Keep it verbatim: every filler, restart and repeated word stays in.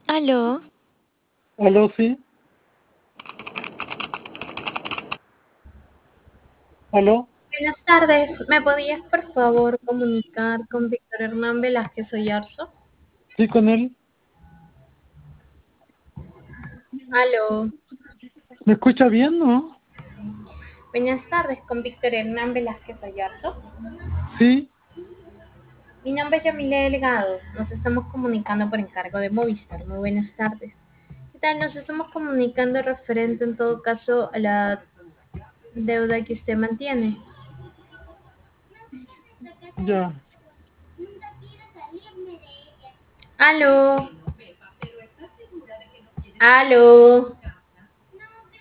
Aló, Aló, sí. Aló, Buenas tardes, ¿me podías por favor comunicar con Víctor Hernán Velázquez Oyarzo? sí, con él. Aló, ¿Me escucha bien, no? buenas tardes con Víctor Hernán Velázquez Oyarzo. Sí, Mi nombre es Yamile Delgado, nos estamos comunicando por encargo de Movistar. Muy buenas tardes. ¿Qué tal? Nos estamos comunicando referente en todo caso a la deuda que usted mantiene. ya. Aló, aló.